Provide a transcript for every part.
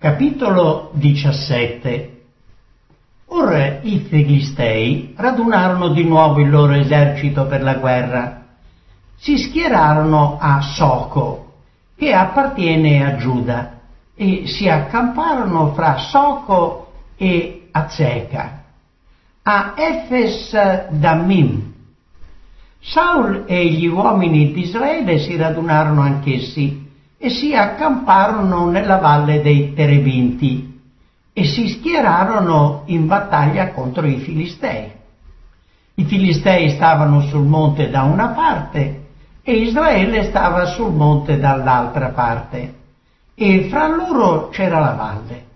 Capitolo 17. Ora i Filistei radunarono di nuovo il loro esercito per la guerra. Si schierarono a Soco, che appartiene a Giuda, e si accamparono fra Soco e Azeca, a Efes Dammim. Saul e gli uomini di Israele si radunarono anch'essi e si accamparono nella valle dei Terebinti e si schierarono in battaglia contro i Filistei. I Filistei stavano sul monte da una parte e Israele stava sul monte dall'altra parte, e fra loro c'era la valle.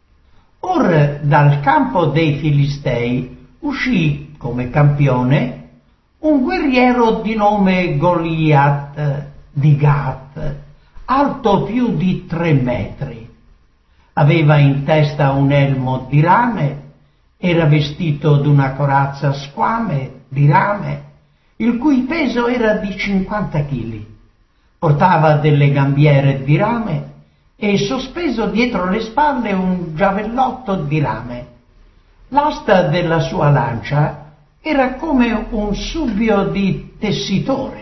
Or dal campo dei Filistei uscì come campione un guerriero di nome Goliat di Gat, alto più di 3 metri. Aveva in testa un elmo di rame, era vestito d'una corazza squame di rame, il cui peso era di 50 chili. Portava delle gambiere di rame e sospeso dietro le spalle un giavellotto di rame. L'asta della sua lancia era come un subbio di tessitore.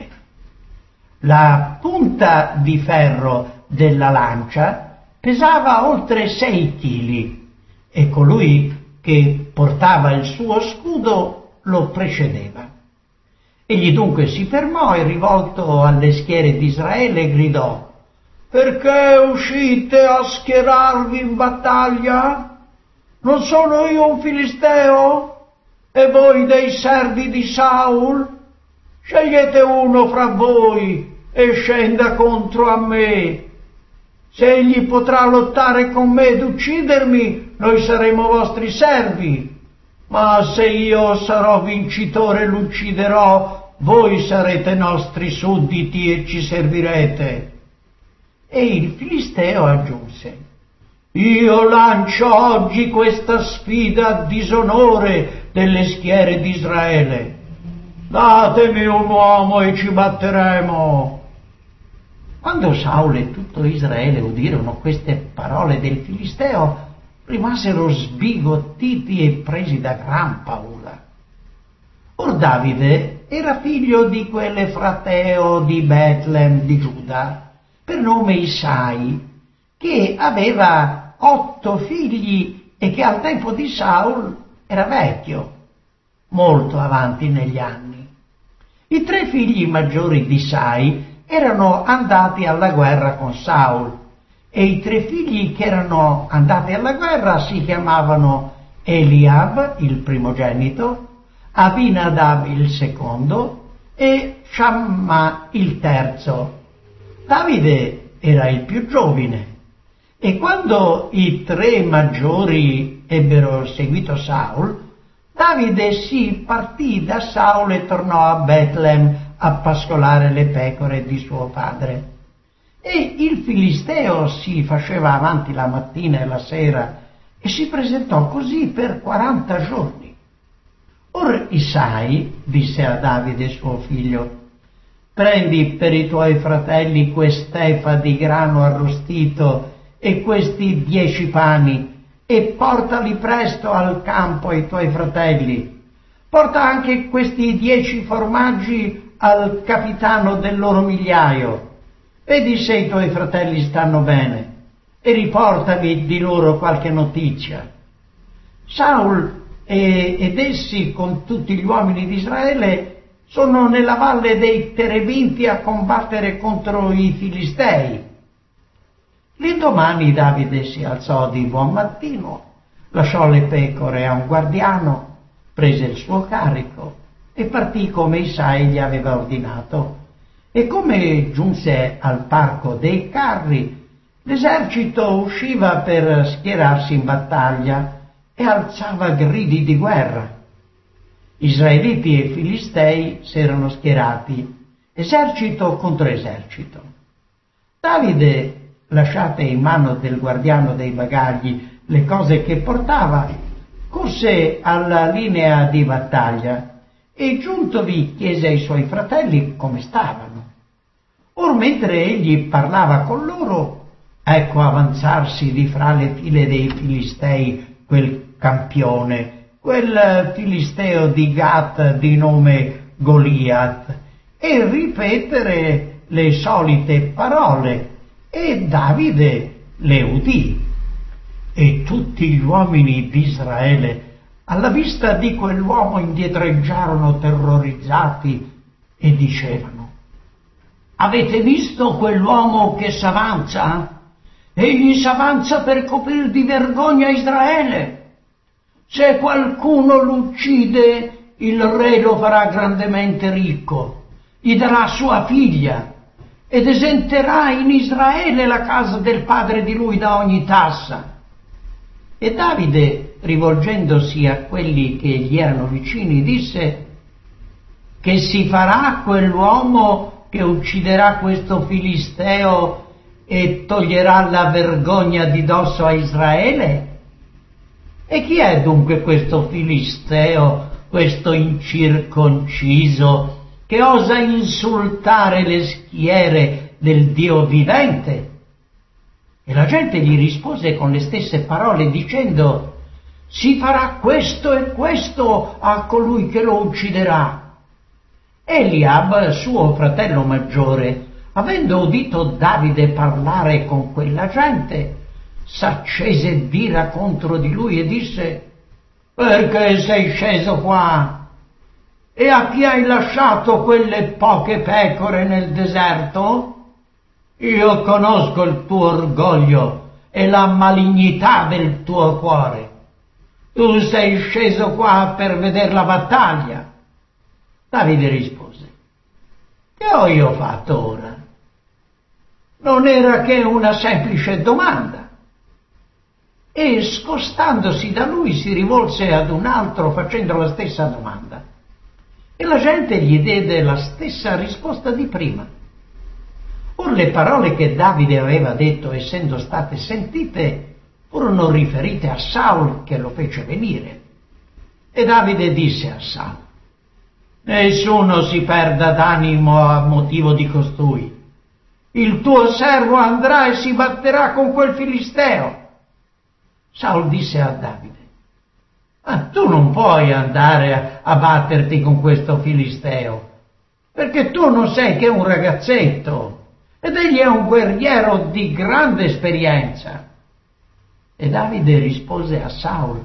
La punta di ferro della lancia pesava oltre 6 chili e colui che portava il suo scudo lo precedeva. Egli dunque si fermò e, rivolto alle schiere di Israele, gridò: «Perché uscite a schierarvi in battaglia? Non sono io un filisteo? E voi dei servi di Saul? Scegliete uno fra voi e scenda contro a me. Se egli potrà lottare con me ed uccidermi, noi saremo vostri servi. Ma se io sarò vincitore e l'ucciderò, voi sarete nostri sudditi e ci servirete». E il Filisteo aggiunse: «Io lancio oggi questa sfida a disonore delle schiere di Israele. Datemi un uomo e ci batteremo». Quando Saul e tutto Israele udirono queste parole del Filisteo, rimasero sbigottiti e presi da gran paura. Or Davide era figlio di quell'Efrateo di Betlem di Giuda, per nome Isai, che aveva 8 figli e che al tempo di Saul era vecchio, molto avanti negli anni. I 3 figli maggiori di Isai erano andati alla guerra con Saul, e i 3 figli che erano andati alla guerra si chiamavano Eliab, il primogenito, Abinadab il secondo e Shamma il terzo. Davide era il più giovane, e quando i 3 maggiori ebbero seguito Saul, Davide si partì da Saul e tornò a Betlem a pascolare le pecore di suo padre. E il Filisteo si faceva avanti la mattina e la sera e si presentò così per 40 giorni. Or Isai disse a Davide suo figlio: «Prendi per i tuoi fratelli quest'efa di grano arrostito e questi 10 pani e portali presto al campo ai tuoi fratelli. Porta anche questi 10 formaggi al capitano del loro migliaio. Vedi se i tuoi fratelli stanno bene e riportami di loro qualche notizia». Saul ed essi con tutti gli uomini di Israele sono nella valle dei Terebinti a combattere contro i Filistei. L'indomani Davide si alzò di buon mattino, lasciò le pecore a un guardiano, prese il suo carico e partì come Isai gli aveva ordinato. E come giunse al parco dei carri, l'esercito usciva per schierarsi in battaglia e alzava gridi di guerra. Israeliti e Filistei si erano schierati, esercito contro esercito. Davide, lasciate in mano del guardiano dei bagagli le cose che portava, corse alla linea di battaglia e giuntovi chiese ai suoi fratelli come stavano. Or mentre egli parlava con loro, ecco avanzarsi di fra le file dei Filistei quel campione, quel filisteo di Gat di nome Goliat, e ripetere le solite parole, e Davide le udì. E tutti gli uomini di Israele, alla vista di quell'uomo, indietreggiarono terrorizzati e dicevano: avete visto quell'uomo che s'avanza? Egli s'avanza per coprir di vergogna Israele. Se qualcuno l'uccide, il re lo farà grandemente ricco, gli darà sua figlia ed esenterà in Israele la casa del padre di lui da ogni tassa. E Davide, rivolgendosi a quelli che gli erano vicini, disse: che si farà quell'uomo che ucciderà questo filisteo e toglierà la vergogna di dosso a Israele? E chi è dunque questo filisteo, questo incirconciso, che osa insultare le schiere del Dio vivente? E la gente gli rispose con le stesse parole, dicendo: si farà questo e questo a colui che lo ucciderà. Eliab, suo fratello maggiore, avendo udito Davide parlare con quella gente, s'accese d'ira contro di lui e disse: perché sei sceso qua? E a chi hai lasciato quelle poche pecore nel deserto? Io conosco il tuo orgoglio e la malignità del tuo cuore. Tu sei sceso qua per vedere la battaglia. Davide rispose: che ho io fatto ora? Non era che una semplice domanda. E scostandosi da lui si rivolse ad un altro facendo la stessa domanda. E la gente gli diede la stessa risposta di prima. Or le parole che Davide aveva detto, essendo state sentite, furono riferite a Saul, che lo fece venire. E Davide disse a Saul: nessuno si perda d'animo a motivo di costui. Il tuo servo andrà e si batterà con quel filisteo. Saul disse a Davide: tu non puoi andare a batterti con questo filisteo, perché tu non sei che un ragazzetto, ed egli è un guerriero di grande esperienza. E Davide rispose a Saul: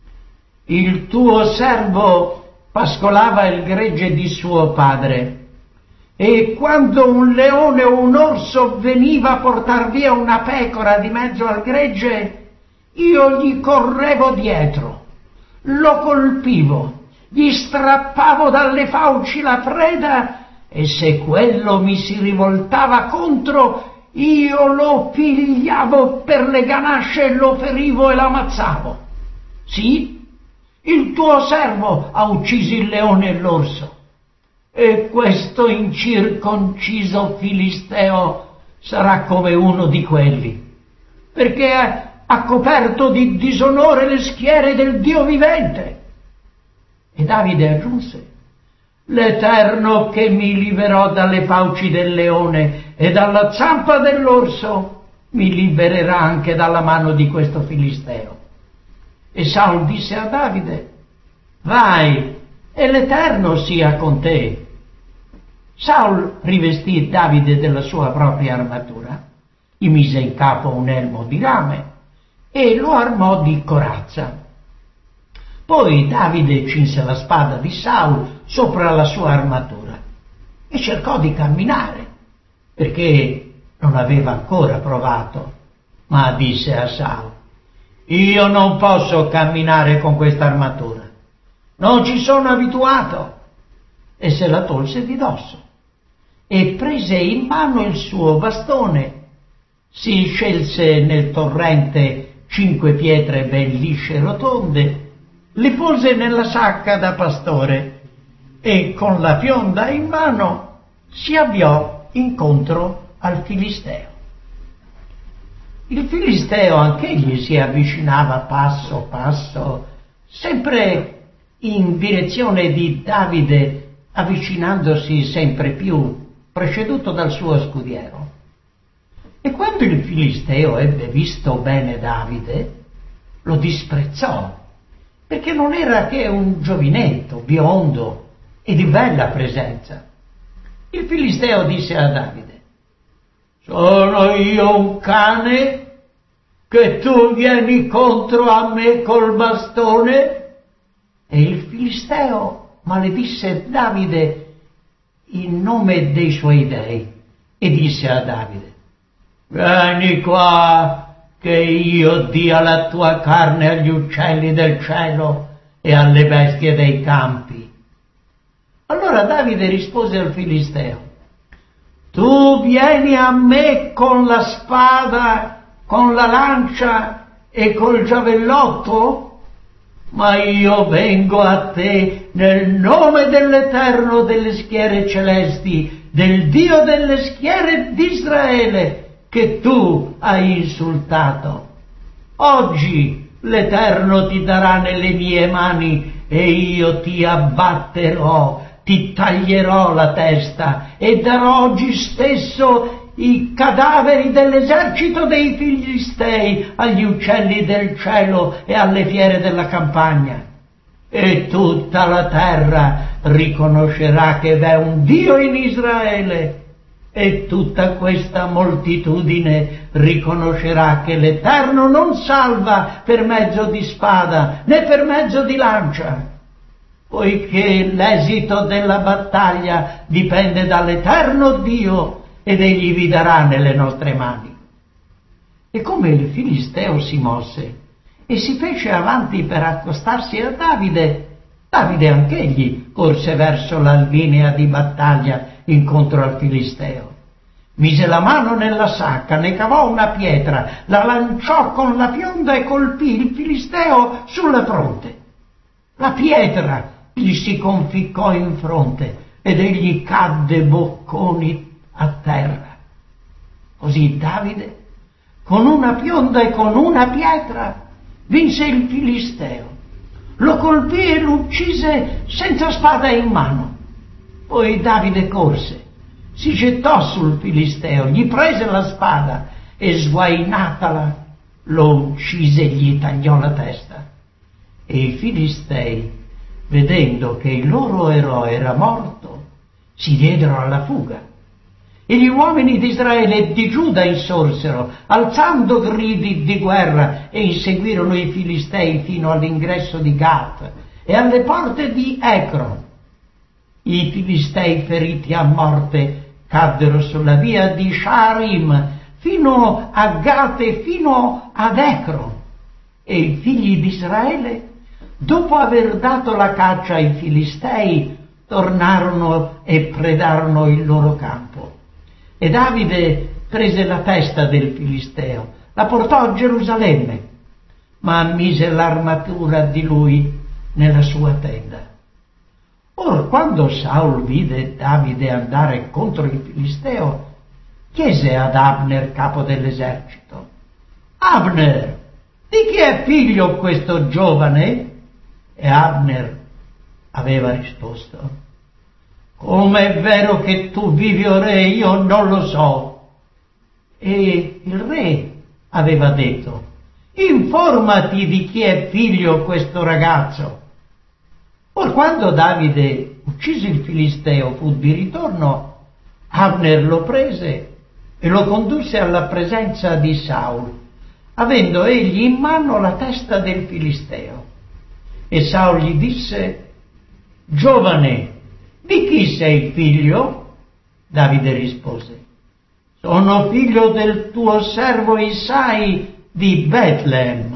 il tuo servo pascolava il gregge di suo padre, e quando un leone o un orso veniva a portar via una pecora di mezzo al gregge, io gli correvo dietro, lo colpivo, gli strappavo dalle fauci la preda, e se quello mi si rivoltava contro, io lo pigliavo per le ganasce, lo ferivo e l'ammazzavo. Sì, il tuo servo ha ucciso il leone e l'orso, e questo incirconciso filisteo sarà come uno di quelli, perché ha coperto di disonore le schiere del Dio vivente. E Davide aggiunse: l'Eterno che mi liberò dalle fauci del leone e dalla zampa dell'orso mi libererà anche dalla mano di questo filisteo. E Saul disse a Davide: vai, e l'Eterno sia con te. Saul rivestì Davide della sua propria armatura, gli mise in capo un elmo di rame e lo armò di corazza. Poi Davide cinse la spada di Saul sopra la sua armatura e cercò di camminare, perché non aveva ancora provato, ma disse a Saul: io non posso camminare con questa armatura, non ci sono abituato. E se la tolse di dosso e prese in mano il suo bastone, si scelse nel torrente 5 pietre ben lisce e rotonde, le pose nella sacca da pastore e con la fionda in mano si avviò incontro al filisteo. Il filisteo anch'egli si avvicinava passo passo, sempre in direzione di Davide, avvicinandosi sempre più, preceduto dal suo scudiero. E quando il Filisteo ebbe visto bene Davide, lo disprezzò, perché non era che un giovinetto, biondo e di bella presenza. Il Filisteo disse a Davide: sono io un cane che tu vieni contro a me col bastone? E il Filisteo maledisse Davide in nome dei suoi dei e disse a Davide: vieni qua, che io dia la tua carne agli uccelli del cielo e alle bestie dei campi. Allora Davide rispose al Filisteo: tu vieni a me con la spada, con la lancia e col giavellotto? Ma io vengo a te nel nome dell'Eterno delle schiere celesti, del Dio delle schiere d'Israele, che tu hai insultato. Oggi l'Eterno ti darà nelle mie mani e io ti abbatterò, ti taglierò la testa e darò oggi stesso i cadaveri dell'esercito dei Filistei agli uccelli del cielo e alle fiere della campagna. E tutta la terra riconoscerà che v'è un Dio in Israele, e tutta questa moltitudine riconoscerà che l'Eterno non salva per mezzo di spada né per mezzo di lancia, poiché l'esito della battaglia dipende dall'Eterno Dio ed egli vi darà nelle nostre mani. E come il Filisteo si mosse e si fece avanti per accostarsi a Davide, Davide anch'egli corse verso la linea di battaglia incontro al Filisteo. Mise la mano nella sacca, ne cavò una pietra, la lanciò con la fionda e colpì il Filisteo sulla fronte. La pietra gli si conficcò in fronte ed egli cadde bocconi a terra. Così Davide, con una fionda e con una pietra, vinse il Filisteo. Lo colpì e lo uccise senza spada in mano. Poi Davide corse, si gettò sul Filisteo, gli prese la spada e sguainatala lo uccise e gli tagliò la testa. E i Filistei, vedendo che il loro eroe era morto, si diedero alla fuga. E gli uomini di Israele e di Giuda insorsero, alzando gridi di guerra, e inseguirono i Filistei fino all'ingresso di Gat e alle porte di Ecron. I Filistei feriti a morte caddero sulla via di Shaarim fino a Gat e fino ad Ecron. E i figli di Israele, dopo aver dato la caccia ai Filistei, tornarono e predarono il loro campo. E Davide prese la testa del Filisteo, la portò a Gerusalemme, ma mise l'armatura di lui nella sua tenda. Or, quando Saul vide Davide andare contro il Filisteo, chiese ad Abner, capo dell'esercito: Abner, di chi è figlio questo giovane? E Abner aveva risposto: come è vero che tu vivi, o re, io non lo so. E il re aveva detto: informati di chi è figlio questo ragazzo. Or, quando Davide uccise il Filisteo, fu di ritorno, Abner lo prese e lo condusse alla presenza di Saul, avendo egli in mano la testa del Filisteo. E Saul gli disse: giovane, di chi sei figlio? Davide rispose: sono figlio del tuo servo Isai di Betlem.